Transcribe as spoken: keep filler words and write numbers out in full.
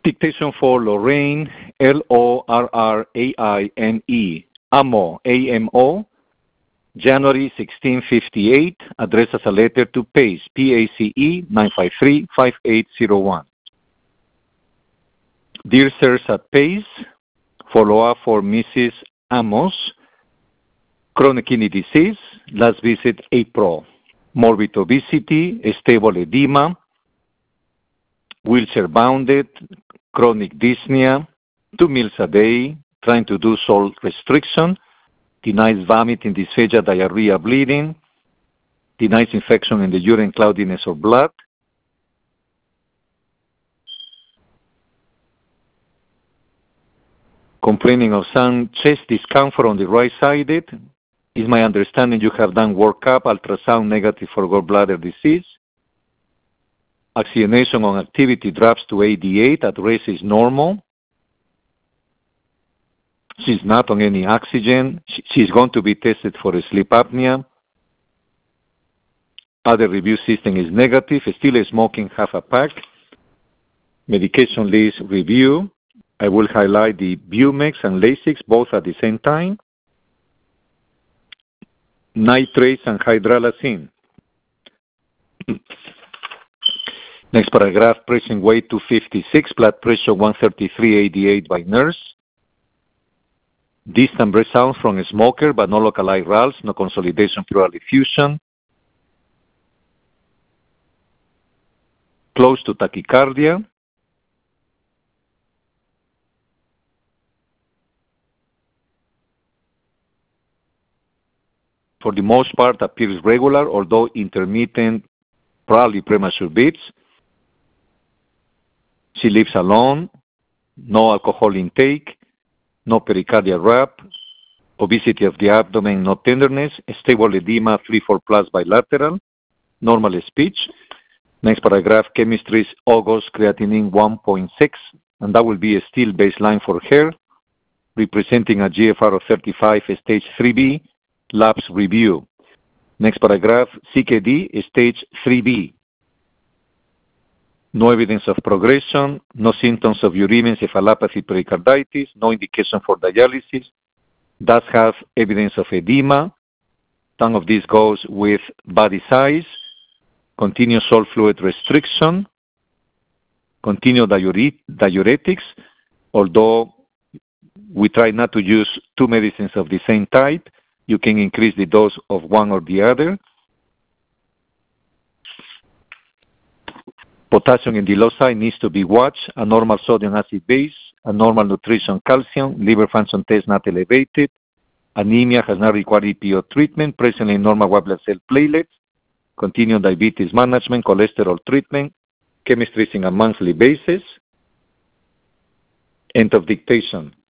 Dictation for Lorraine, L O R R A I N E, Amo, A M O, January sixteen fifty-eight, addressed as a letter to Pace, P A C E, nine five three, five eight zero one. Dear Sirs at Pace, follow-up for Missus Amos, chronic kidney disease, last visit April, morbid obesity, stable edema, wheelchair-bounded, chronic dyspnea, two meals a day, trying to do salt restriction, denies vomiting, dysphagia, diarrhea, bleeding, denies infection in the urine, cloudiness of blood. Complaining of some chest discomfort on the right side. Is my understanding you have done workup, ultrasound negative for gallbladder disease. Oxygenation on activity drops to eighty-eight, at rest is normal. She's not on any oxygen. She's going to be tested for sleep apnea. Other review system is negative, still smoking half a pack. Medication list review. I will highlight the Bumex and Lasix both at the same time. Nitrates and hydralazine. Next paragraph, pressing weight two fifty-six, blood pressure one thirty-three eighty-eight by nurse. Distant breath sounds from a smoker, but no localized R A Ls, no consolidation, pleural effusion. Close to tachycardia. For the most part, appears regular, although intermittent, probably premature beats. She lives alone, no alcohol intake, no pericardial wrap, obesity of the abdomen, no tenderness, stable edema, three four plus bilateral, normal speech. Next paragraph, chemistry is August, creatinine one point six, and that will be a still baseline for her, representing a G F R of thirty-five, stage three B, labs review. Next paragraph, C K D, stage three B. No evidence of progression, no symptoms of uremia, encephalopathy, pericarditis, no indication for dialysis. Does have evidence of edema. Some of this goes with body size, continuous salt fluid restriction, continued diure- diuretics, although we try not to use two medicines of the same type. You can increase the dose of one or the other. Potassium in the low side needs to be watched. A normal sodium acid base, a normal nutrition calcium, liver function test not elevated. Anemia has not required E P O treatment. Presently normal white blood cell platelets. Continued diabetes management, cholesterol treatment. Chemistry is on a monthly basis. End of dictation.